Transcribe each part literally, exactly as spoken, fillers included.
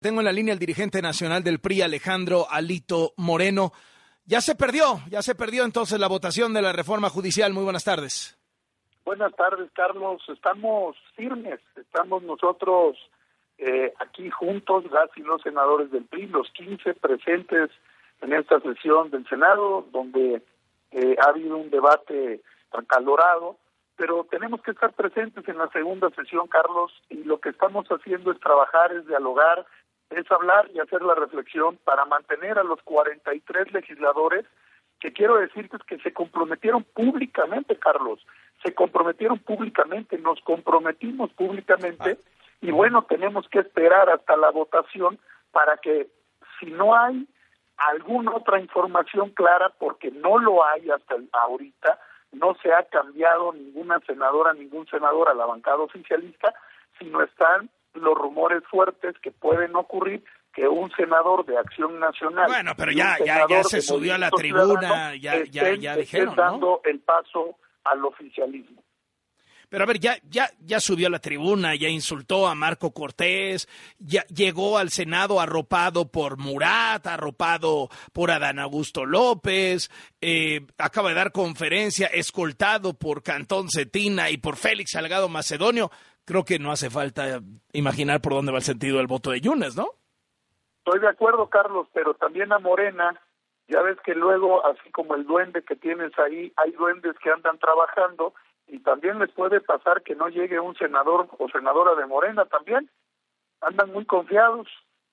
Tengo en la línea el dirigente nacional del P R I, Alejandro Alito Moreno. Ya se perdió, ya se perdió entonces la votación de la reforma judicial. Muy buenas tardes. Buenas tardes, Carlos. Estamos firmes, estamos nosotros eh, aquí juntos, las y los senadores del P R I, los quince presentes en esta sesión del Senado, donde eh, ha habido un debate acalorado, pero tenemos que estar presentes en la segunda sesión, Carlos, y lo que estamos haciendo es trabajar, es dialogar, es hablar y hacer la reflexión para mantener a los cuarenta y tres legisladores que quiero decirte que se comprometieron públicamente, Carlos, se comprometieron públicamente, nos comprometimos públicamente y bueno, tenemos que esperar hasta la votación para que si no hay alguna otra información clara, porque no lo hay hasta el, ahorita, no se ha cambiado ninguna senadora, ningún senador a la bancada oficialista, sino están los rumores fuertes que pueden ocurrir que un senador de Acción Nacional, bueno, pero ya ya ya se subió a la tribuna, ya estén, ya ya dijeron, estén dando ¿no? el paso al oficialismo. Pero a ver, ya ya ya subió a la tribuna, ya insultó a Marco Cortés, ya llegó al Senado arropado por Murat, arropado por Adán Augusto López, eh, acaba de dar conferencia escoltado por Cantón Cetina y por Félix Salgado Macedonio. Creo que no hace falta imaginar por dónde va el sentido del voto de Yunes, ¿no? Estoy de acuerdo, Carlos, pero también a Morena, ya ves que luego, así como el duende que tienes ahí, hay duendes que andan trabajando y también les puede pasar que no llegue un senador o senadora de Morena también. Andan muy confiados.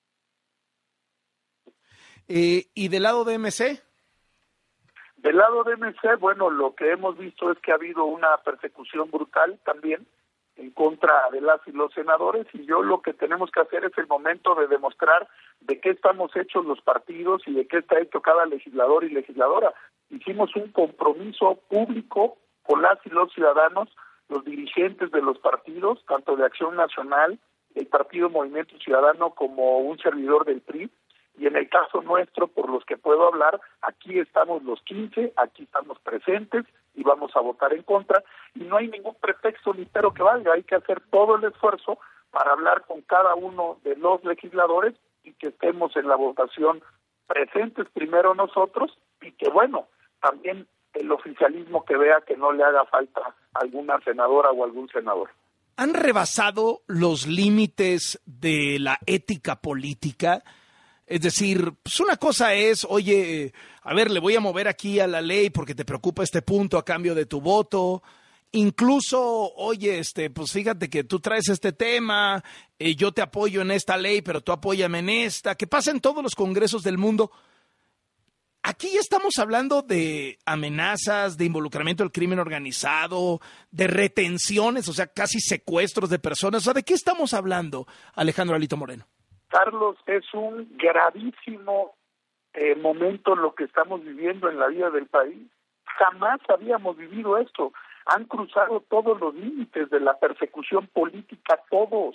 Eh, ¿Y del lado de M C? Del lado de M C, bueno, lo que hemos visto es que ha habido una persecución brutal también en contra de las y los senadores, y yo lo que tenemos que hacer es el momento de demostrar de qué estamos hechos los partidos y de qué está hecho cada legislador y legisladora. Hicimos un compromiso público con las y los ciudadanos, los dirigentes de los partidos, tanto de Acción Nacional, el Partido Movimiento Ciudadano, como un servidor del P R I, y en el caso nuestro, por los que puedo hablar, aquí estamos los quince, aquí estamos presentes y vamos a votar en contra, y no hay ningún pretexto ni pero que valga, hay que hacer todo el esfuerzo para hablar con cada uno de los legisladores y que estemos en la votación presentes primero nosotros, y que bueno, también el oficialismo que vea que no le haga falta alguna senadora o algún senador. ¿Han rebasado los límites de la ética política? Es decir, pues una cosa es, oye, a ver, le voy a mover aquí a la ley porque te preocupa este punto a cambio de tu voto. Incluso, oye, este, pues fíjate que tú traes este tema, eh, yo te apoyo en esta ley, pero tú apóyame en esta, que pasa en todos los congresos del mundo. Aquí ya estamos hablando de amenazas, de involucramiento del crimen organizado, de retenciones, o sea, casi secuestros de personas. O sea, ¿de qué estamos hablando, Alejandro Alito Moreno? Carlos, es un gravísimo eh, momento lo que estamos viviendo en la vida del país. Jamás habíamos vivido esto. Han cruzado todos los límites de la persecución política, todos.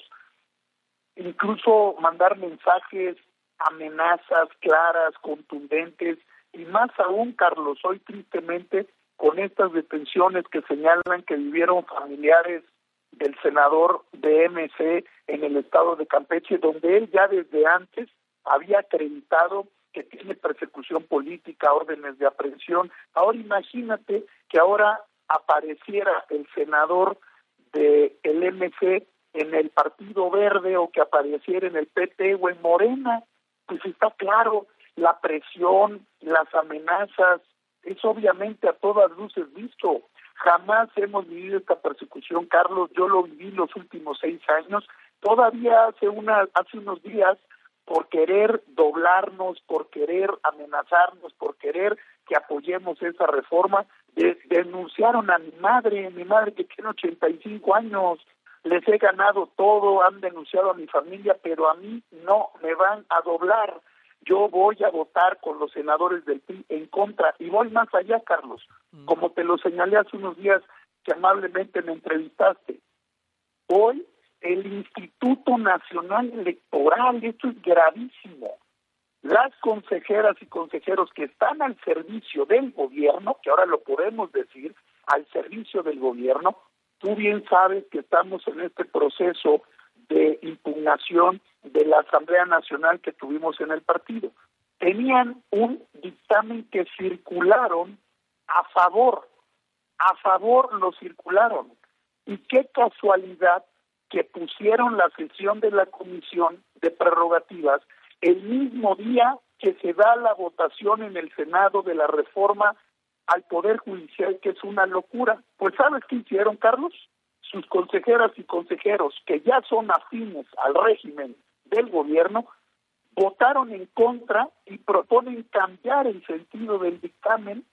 Incluso mandar mensajes, amenazas claras, contundentes, y más aún, Carlos, hoy tristemente con estas detenciones que señalan que vivieron familiares del senador de M C en el estado de Campeche, donde él ya desde antes había acreditado que tiene persecución política, órdenes de aprehensión. Ahora imagínate que ahora apareciera el senador de el M C en el Partido Verde, o que apareciera en el P T o en Morena. Pues está claro, la presión, las amenazas, es obviamente a todas luces visto. Jamás hemos vivido esta persecución, Carlos. Yo lo viví los últimos seis años. Todavía hace una, hace unos días, por querer doblarnos, por querer amenazarnos, por querer que apoyemos esa reforma, de, denunciaron a mi madre, mi madre que tiene ochenta y cinco años. Les he ganado todo, han denunciado a mi familia, pero a mí no me van a doblar. Yo voy a votar con los senadores del P R I en contra, y voy más allá, Carlos, mm. como te lo señalé hace unos días que amablemente me entrevistaste. Hoy el Instituto Nacional Electoral, esto es gravísimo, las consejeras y consejeros que están al servicio del gobierno, que ahora lo podemos decir, al servicio del gobierno, tú bien sabes que estamos en este proceso de impugnación de la Asamblea Nacional que tuvimos en el partido. Tenían un dictamen que circularon a favor, a favor lo circularon. Y qué casualidad que pusieron la sesión de la Comisión de Prerrogativas el mismo día que se da la votación en el Senado de la reforma al Poder Judicial, que es una locura. Pues ¿sabes qué hicieron, Carlos? Sus consejeras y consejeros, que ya son afines al régimen del gobierno, votaron en contra y proponen cambiar el sentido del dictamen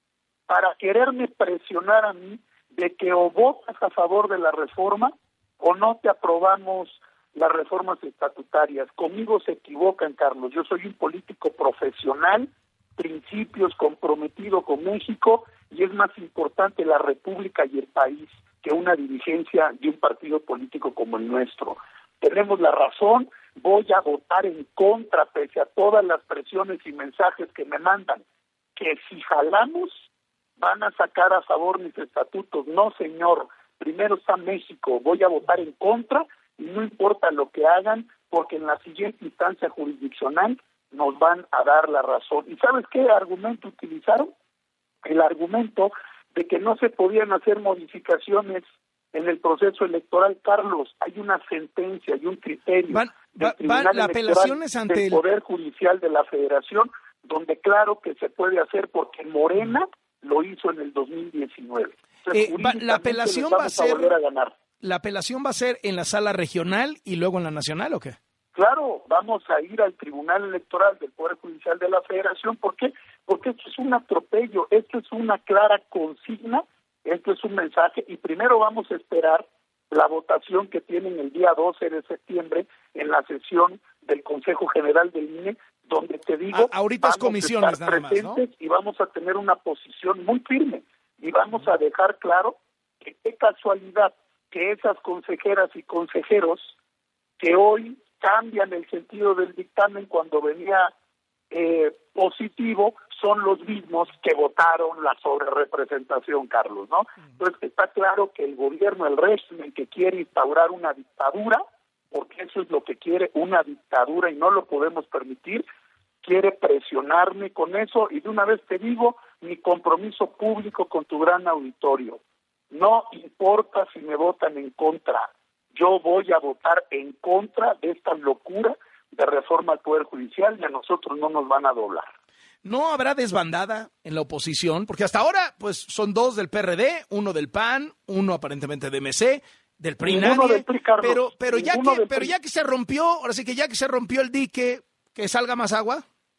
para quererme presionar a mí de que o votas a favor de la reforma o no te aprobamos las reformas estatutarias. Conmigo se equivocan, Carlos. Yo soy un político profesional, principios, comprometido con México, y es más importante la República y el país que una dirigencia de un partido político como el nuestro. Tenemos la razón, voy a votar en contra, pese a todas las presiones y mensajes que me mandan, que si jalamos van a sacar a favor mis estatutos. No, señor, primero está México, voy a votar en contra y no importa lo que hagan, porque en la siguiente instancia jurisdiccional nos van a dar la razón. ¿Y sabes qué argumento utilizaron? El argumento de que no se podían hacer modificaciones en el proceso electoral. Carlos, hay una sentencia y un criterio van, del va, Tribunal van, la Electoral apelación es ante del el Poder Judicial de la Federación, donde claro que se puede hacer, porque Morena lo hizo en el dos mil diecinueve. Entonces, eh, va, la apelación va va a ser a volver a ganar. ¿La apelación va a ser en la sala regional y luego en la nacional o qué? Claro, vamos a ir al Tribunal Electoral del Poder Judicial de la Federación. ¿Por qué? Porque esto es un atropello, esto es una clara consigna, esto es un mensaje, y primero vamos a esperar la votación que tienen el día doce de septiembre en la sesión del Consejo General del I N E, donde te digo, a, ahorita es comisiones a estar nada más, ¿no? Y vamos a tener una posición muy firme, y vamos a dejar claro que qué casualidad que esas consejeras y consejeros que hoy cambian el sentido del dictamen cuando venía eh, positivo son los mismos que votaron la sobrerepresentación, Carlos, ¿no? Entonces está claro que el gobierno, el régimen que quiere instaurar una dictadura, porque eso es lo que quiere, una dictadura, y no lo podemos permitir, quiere presionarme con eso, y de una vez te digo, mi compromiso público con tu gran auditorio. No importa si me votan en contra, yo voy a votar en contra de esta locura de reforma al Poder Judicial, y a nosotros no nos van a doblar. ¿No habrá desbandada en la oposición? Porque hasta ahora, pues, son dos del P R D, uno del P A N, uno aparentemente de M C, del P R I nadie, del P R I, Carlos, pero, pero, ya que, pero P R I. ya que se rompió, ahora sí que ya que se rompió el dique, que salga más agua.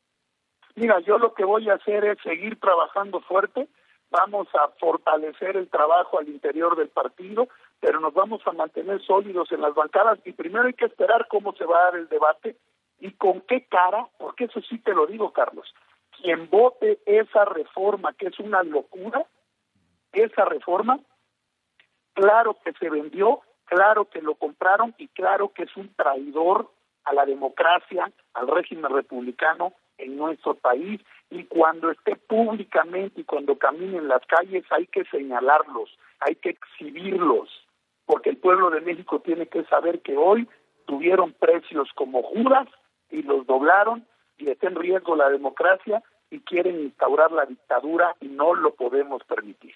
Mira, yo lo que voy a hacer es seguir trabajando fuerte, vamos a fortalecer el trabajo al interior del partido, pero nos vamos a mantener sólidos en las bancadas, y primero hay que esperar cómo se va a dar el debate y con qué cara, porque eso sí te lo digo, Carlos, quien vote esa reforma, que es una locura, esa reforma, claro que se vendió, claro que lo compraron, y claro que es un traidor a la democracia, al régimen republicano en nuestro país, y cuando esté públicamente y cuando caminen en las calles hay que señalarlos, hay que exhibirlos, porque el pueblo de México tiene que saber que hoy tuvieron precios como Judas y los doblaron, y está en riesgo la democracia y quieren instaurar la dictadura, y no lo podemos permitir.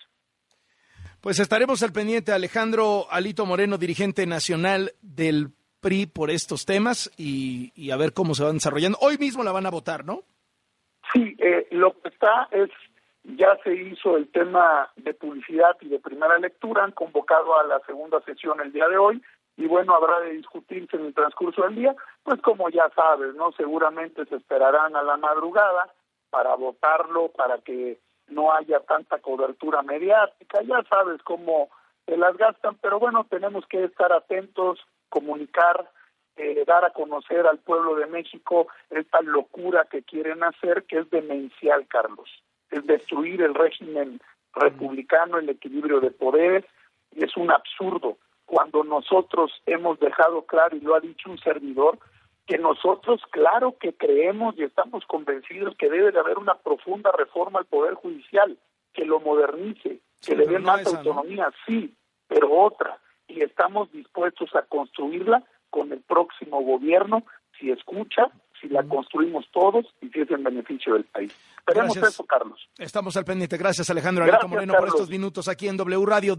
Pues estaremos al pendiente, Alejandro Alito Moreno, dirigente nacional del P R I, por estos temas, y, y a ver cómo se van desarrollando. Hoy mismo la van a votar, ¿no? Sí, eh, lo que está es, ya se hizo el tema de publicidad y de primera lectura, han convocado a la segunda sesión el día de hoy, y bueno, habrá de discutirse en el transcurso del día, pues como ya sabes, ¿no? Seguramente se esperarán a la madrugada para votarlo, para que no haya tanta cobertura mediática, ya sabes cómo se las gastan, pero bueno, tenemos que estar atentos, comunicar, eh, dar a conocer al pueblo de México esta locura que quieren hacer, que es demencial, Carlos, es destruir el régimen republicano, el equilibrio de poderes, y es un absurdo cuando nosotros hemos dejado claro, y lo ha dicho un servidor, que nosotros claro que creemos y estamos convencidos que debe de haber una profunda reforma al Poder Judicial, que lo modernice, Sí, que le dé no más esa, autonomía, ¿no? Sí, pero otra, y estamos dispuestos a construirla con el próximo gobierno, si escucha, si la construimos todos y si es en beneficio del país. Esperemos eso, Carlos. Estamos al pendiente. Gracias, Alejandro Gracias, Alito Moreno, Carlos. por estos minutos aquí en W Radio.